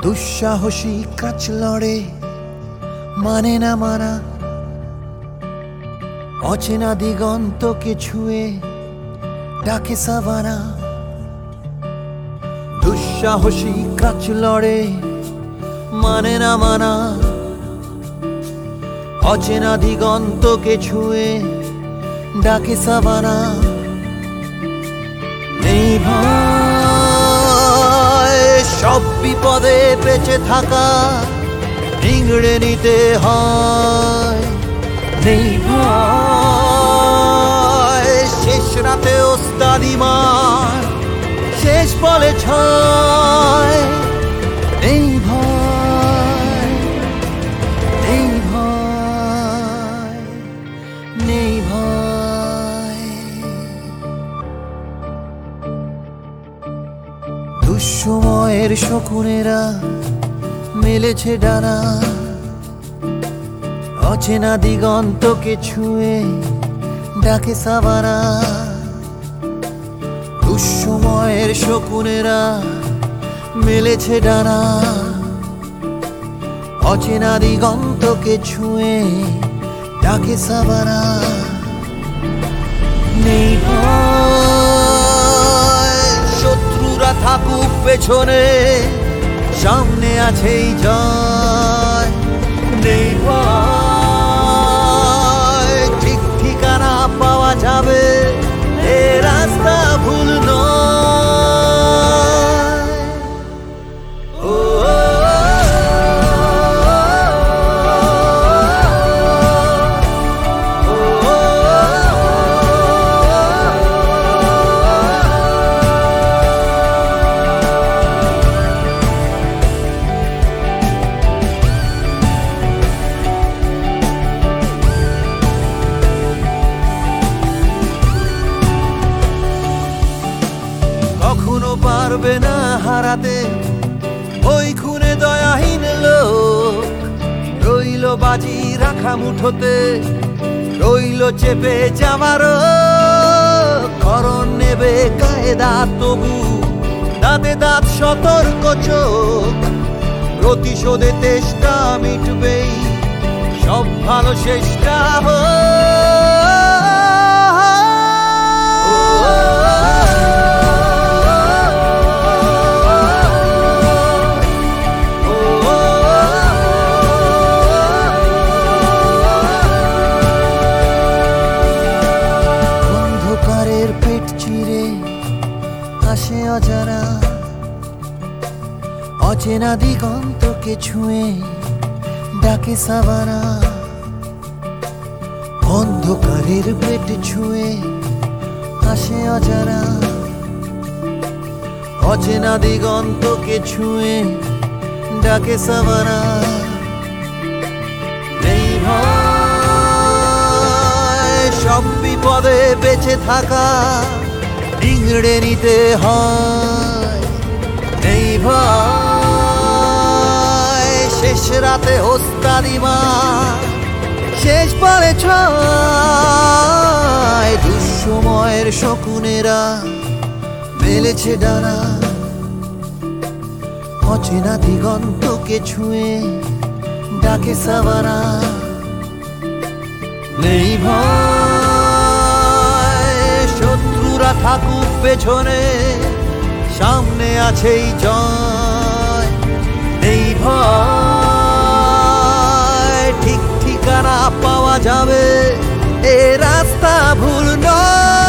দুঃসাহসী কাজ লড়ে, মানে না মানা, অচেনা দিগন্তকে ছুঁয়ে ডাকে সাভানা। দুঃসাহসী কাজ লড়ে, মানে না মানা, অচেনা দিগন্তকে ছুঁয়ে ডাকে সাভানা। নেই ভয়, সব বিপদে বেঁচে থাকা নিংড়ে নিতে হয়। নেই ভয়, শেষ রাতে ওস্তাদি মার, শেষ বলে ছয়। নেই ভয়, নেই ভয়, নেই ভয়। দুঃসময়ের শকুনেরা মেলেছে ডানা, অচেনা দিগন্তকে ছুঁয়ে ডাকে সাভানা। দুঃসময়ের শকুনেরা মেলেছে ডানা, অচেনা দিগন্তকে ছুঁয়ে ডাকে সাভানা। নেই ভয়, শত্রুরা থাকুক পেছনে, সামনে আছেই জয়। নেই ভয়, ঠিক ঠিকানা পাওয়া যাবে, এ রাস্তা ভুল নয়। ও কখনো পারবে না হারাতে ওই খুনে দয়াহীন লোক। রইল বাজি রাখা মুঠোতে, রইল চেপে যাওয়ারও করণ নেবে কায়দা, তবু দাঁতে দাঁত সতর্ক চোখ। প্রতিশোধে তেষ্টা মিটবেই, সব ভালো শেষটা পেট চিরে আসে অজানা, অচেনা দিগন্তকে ছুঁয়ে ডাকে সাভানা। অন্ধকারের পেট ছুঁয়ে আসে অজানা, অচেনা দিগন্তকে ছুঁয়ে ডাকে সাভানা। নেই ভয়, সব বিপদে বেঁচে থাকা নিংড়ে নিতে হয়। নেই ভয়, শেষ রাতে ওস্তাদি মার, শেষ বলে ছয়। দুঃসময়ের শকুনেরা মেলেছে ডানা, অচেনা দিগন্তকে ছুঁয়ে ডাকে সাভানা। নেই ভয়, শত্রুরা থাকুক পেছনে, সামনে আছেই জয়। নেই ভয়, ঠিক ঠিকানা পাওয়া যাবে, এ রাস্তা ভুল নয়।